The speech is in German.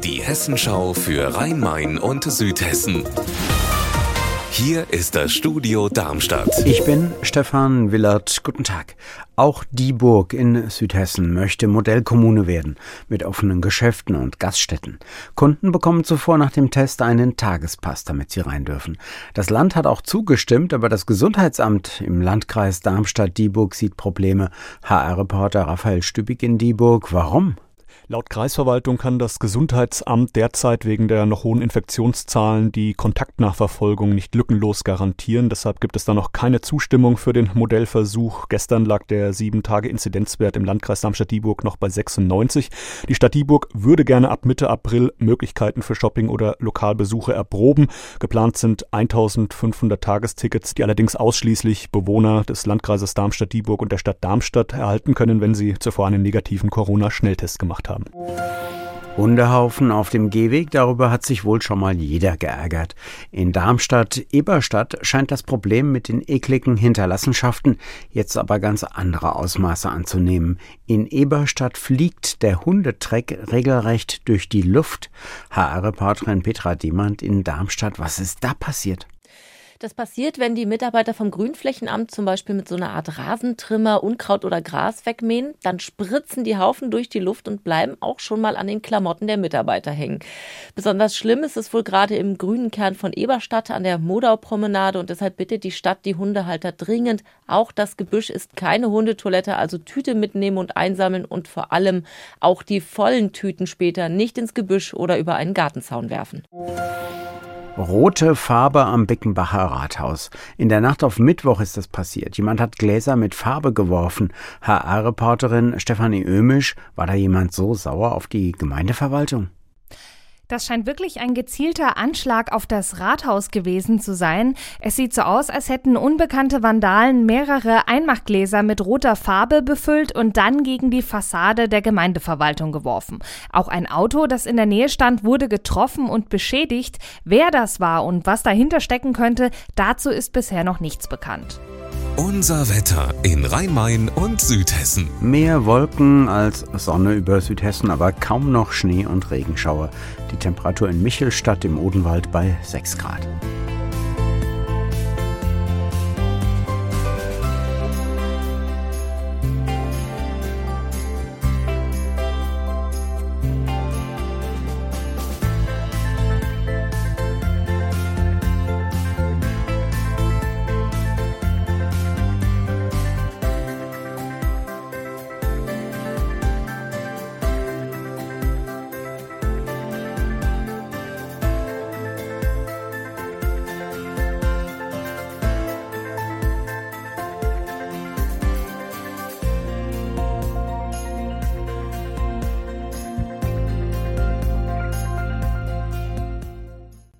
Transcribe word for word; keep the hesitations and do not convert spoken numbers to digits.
Die Hessenschau für Rhein-Main und Südhessen. Hier ist das Studio Darmstadt. Ich bin Stefan Willert. Guten Tag. Auch Dieburg in Südhessen möchte Modellkommune werden, mit offenen Geschäften und Gaststätten. Kunden bekommen zuvor nach dem Test einen Tagespass, damit sie rein dürfen. Das Land hat auch zugestimmt, aber das Gesundheitsamt im Landkreis Darmstadt-Dieburg sieht Probleme. H R-Reporter Raphael Stübig in Dieburg. Warum? Laut Kreisverwaltung kann das Gesundheitsamt derzeit wegen der noch hohen Infektionszahlen die Kontaktnachverfolgung nicht lückenlos garantieren. Deshalb gibt es da noch keine Zustimmung für den Modellversuch. Gestern lag der sieben Tage Inzidenzwert im Landkreis Darmstadt-Dieburg noch bei sechsundneunzig. Die Stadt Dieburg würde gerne ab Mitte April Möglichkeiten für Shopping- oder Lokalbesuche erproben. Geplant sind eintausendfünfhundert Tagestickets, die allerdings ausschließlich Bewohner des Landkreises Darmstadt-Dieburg und der Stadt Darmstadt erhalten können, wenn sie zuvor einen negativen Corona-Schnelltest gemacht haben. Hundehaufen auf dem Gehweg, darüber hat sich wohl schon mal jeder geärgert. In Darmstadt-Eberstadt scheint das Problem mit den ekligen Hinterlassenschaften jetzt aber ganz andere Ausmaße anzunehmen. In Eberstadt fliegt der Hundetreck regelrecht durch die Luft. H R-Reporterin Petra Demand in Darmstadt, was ist da passiert? Das passiert, wenn die Mitarbeiter vom Grünflächenamt zum Beispiel mit so einer Art Rasentrimmer Unkraut oder Gras wegmähen. Dann spritzen die Haufen durch die Luft und bleiben auch schon mal an den Klamotten der Mitarbeiter hängen. Besonders schlimm ist es wohl gerade im grünen Kern von Eberstadt an der Modaupromenade und deshalb bittet die Stadt die Hundehalter dringend. Auch das Gebüsch ist keine Hundetoilette, also Tüte mitnehmen und einsammeln und vor allem auch die vollen Tüten später nicht ins Gebüsch oder über einen Gartenzaun werfen. Rote Farbe am Beckenbacher Rathaus. In der Nacht auf Mittwoch ist das passiert. Jemand hat Gläser mit Farbe geworfen. H R-Reporterin Stefanie Ömisch, war da jemand so sauer auf die Gemeindeverwaltung? Das scheint wirklich ein gezielter Anschlag auf das Rathaus gewesen zu sein. Es sieht so aus, als hätten unbekannte Vandalen mehrere Einmachgläser mit roter Farbe befüllt und dann gegen die Fassade der Gemeindeverwaltung geworfen. Auch ein Auto, das in der Nähe stand, wurde getroffen und beschädigt. Wer das war und was dahinter stecken könnte, dazu ist bisher noch nichts bekannt. Unser Wetter in Rhein-Main und Südhessen. Mehr Wolken als Sonne über Südhessen, aber kaum noch Schnee und Regenschauer. Die Temperatur in Michelstadt im Odenwald bei sechs Grad.